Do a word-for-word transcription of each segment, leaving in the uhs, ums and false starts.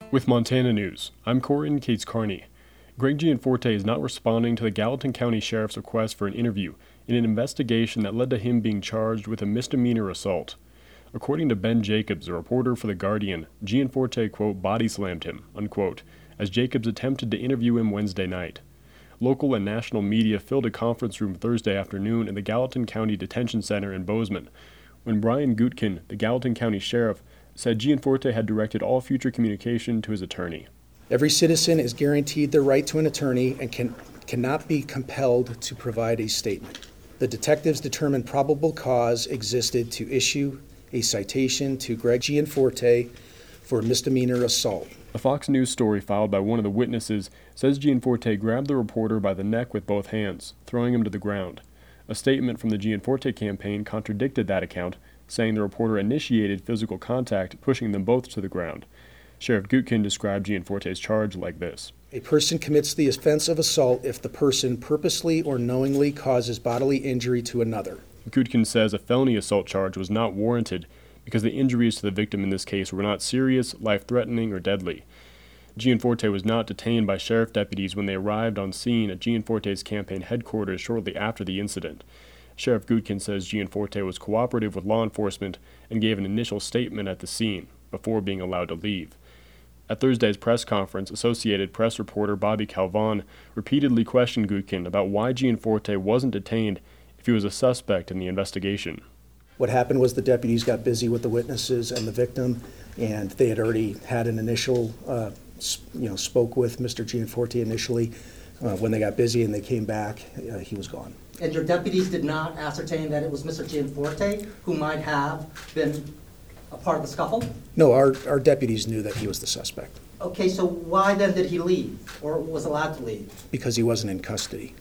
With Montana News, I'm Corin Cates Carney. Greg Gianforte is not responding to the Gallatin County Sheriff's request for an interview in an investigation that led to him being charged with a misdemeanor assault. According to Ben Jacobs, a reporter for The Guardian, Gianforte, quote, body slammed him, unquote, as Jacobs attempted to interview him Wednesday night. Local and national media filled a conference room Thursday afternoon in the Gallatin County Detention Center in Bozeman, when Brian Gutkin, the Gallatin County Sheriff, said Gianforte had directed all future communication to his attorney. Every citizen is guaranteed the right to an attorney and can, cannot be compelled to provide a statement. The detectives determined probable cause existed to issue a citation to Greg Gianforte for misdemeanor assault. A Fox News story filed by one of the witnesses says Gianforte grabbed the reporter by the neck with both hands, throwing him to the ground. A statement from the Gianforte campaign contradicted that account, saying the reporter initiated physical contact, pushing them both to the ground. Sheriff Gutkin described Gianforte's charge like this. A person commits the offense of assault if the person purposely or knowingly causes bodily injury to another. Gutkin says a felony assault charge was not warranted because the injuries to the victim in this case were not serious, life-threatening, or deadly. Gianforte was not detained by sheriff deputies when they arrived on scene at Gianforte's campaign headquarters shortly after the incident. Sheriff Gutkin says Gianforte was cooperative with law enforcement and gave an initial statement at the scene before being allowed to leave. At Thursday's press conference, Associated Press reporter Bobby Calvon repeatedly questioned Gutkin about why Gianforte wasn't detained if he was a suspect in the investigation. What happened was the deputies got busy with the witnesses and the victim, and they had already had an initial, uh, you know, spoke with Mister Gianforte initially. Uh, when they got busy and they came back, uh, he was gone. And your deputies did not ascertain that it was Mister Gianforte who might have been a part of the scuffle? No, our, our deputies knew that he was the suspect. Okay, so why then did he leave, or was allowed to leave? Because he wasn't in custody.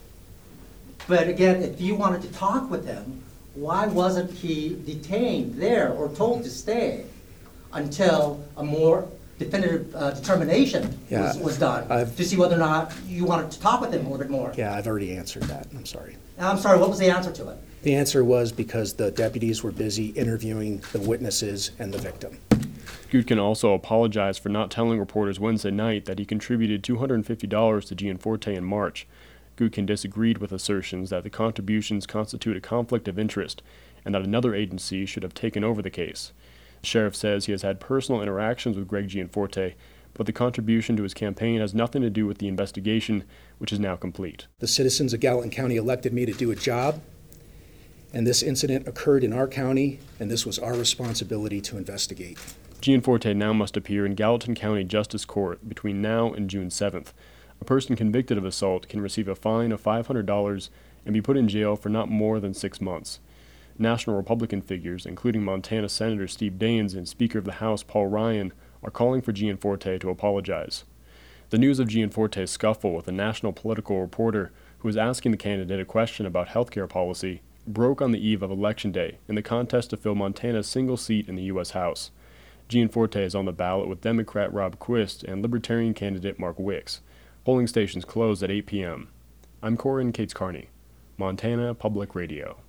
But again, if you wanted to talk with him, why wasn't he detained there or told to stay until a more definitive uh, determination yeah, was, was done I've, to see whether or not you wanted to talk with him a little bit more? Yeah, I've already answered that. I'm sorry. I'm sorry, what was the answer to it? The answer was because the deputies were busy interviewing the witnesses and the victim. Gutkin also apologized for not telling reporters Wednesday night that he contributed two hundred fifty dollars to Gianforte in March. Gutkin disagreed with assertions that the contributions constitute a conflict of interest and that another agency should have taken over the case. The sheriff says he has had personal interactions with Greg Gianforte, but the contribution to his campaign has nothing to do with the investigation, which is now complete. The citizens of Gallatin County elected me to do a job, and this incident occurred in our county, and this was our responsibility to investigate. Gianforte now must appear in Gallatin County Justice Court between now and June seventh. A person convicted of assault can receive a fine of five hundred dollars and be put in jail for not more than six months. National Republican figures, including Montana Senator Steve Daines and Speaker of the House Paul Ryan, are calling for Gianforte to apologize. The news of Gianforte's scuffle with a national political reporter who was asking the candidate a question about health care policy broke on the eve of Election Day in the contest to fill Montana's single seat in the U S House. Gianforte is on the ballot with Democrat Rob Quist and Libertarian candidate Mark Wicks. Polling stations close at eight p.m. I'm Corin Cates Carney, Montana Public Radio.